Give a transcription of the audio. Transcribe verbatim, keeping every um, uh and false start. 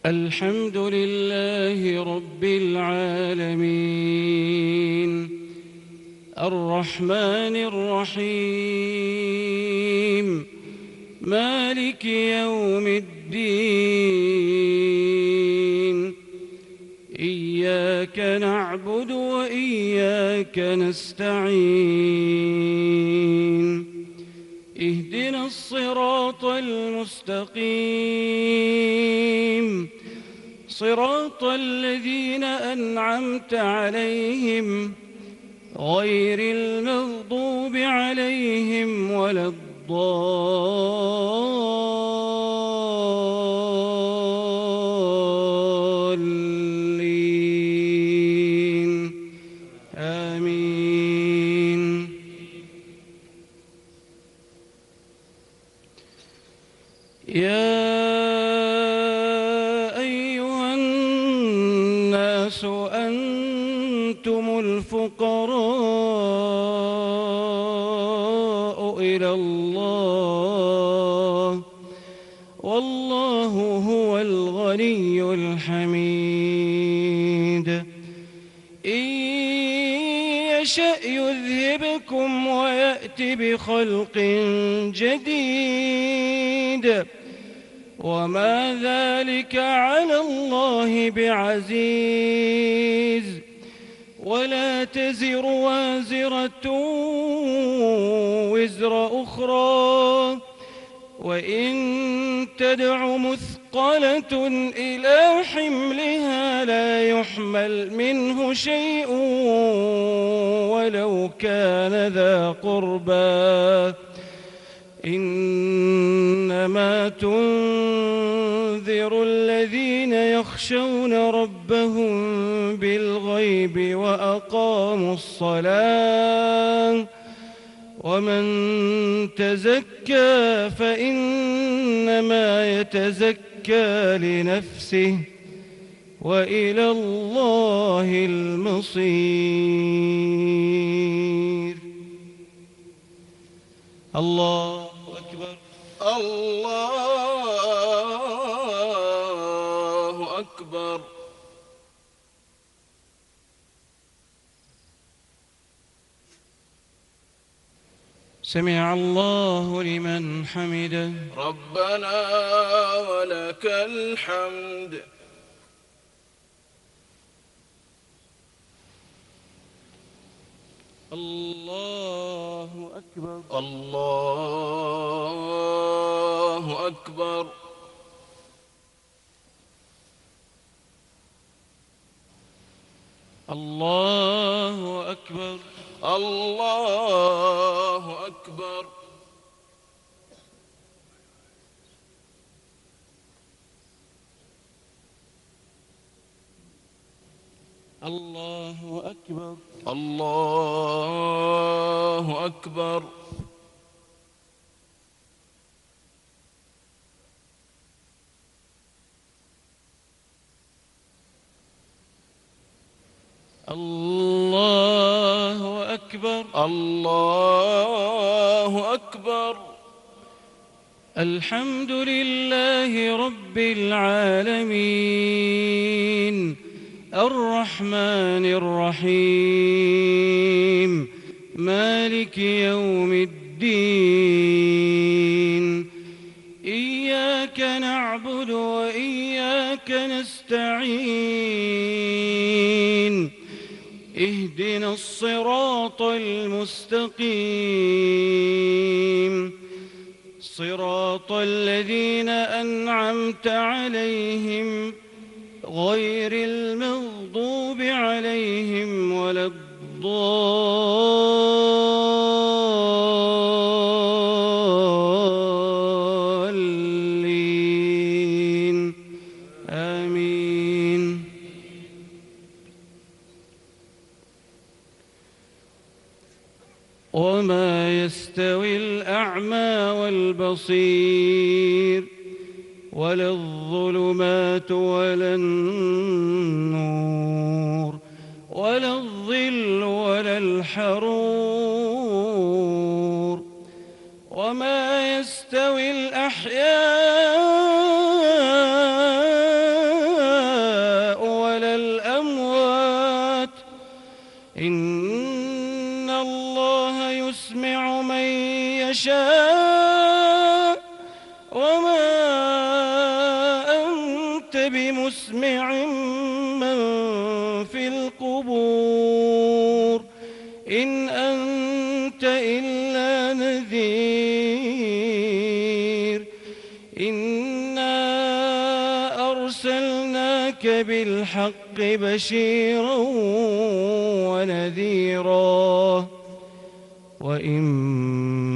الحمد لله رب العالمين الرحمن الرحيم مالك يوم الدين إياك نعبد وإياك نستعين اهدنا الصراط المستقيم صراط الذين أنعمت عليهم غير المغضوب عليهم ولا الضالين آمين. يا أيها الناس أنتم الفقراء إلى الله والله هو الغني الحميد. إن يشأ يذهبكم ويأت بخلق جديد وما ذلك على الله بعزيز. ولا تزر وازرة وزر أخرى وإن تدع مثقلة إلى حملها لا يحمل منه شيء ولو كان ذا قربى. إنما تنذر الذين يخشون ربهم بالغيب وأقاموا الصلاة ومن تزكى فإنما يتزكى لنفسه وإلى الله المصير. الله أكبر. الله أكبر. سمع الله لمن حمده. ربنا ولك الحمد. الله أكبر. الله أكبر. الله أكبر. الله أكبر. الله أكبر. الله أكبر. الله أكبر. الله أكبر. الحمد لله رب العالمين الرحمن الرحيم مالك يوم الدين إياك نعبد وإياك نستعين اهدنا الصراط المستقيم صراط الذين أنعمت عليهم غير المغضوب عليهم ولا الضالين آمين. وما يستوي الأعمى والبصير ولا الظلمات ولا النور ولا الظل ولا الحرور وما يستوي الأحياء تسمع من يشاء وما أنت بمسمع من في القبور إن أنت إلا نذير إنا أرسلناك بالحق بشيرا ونذيرا وإن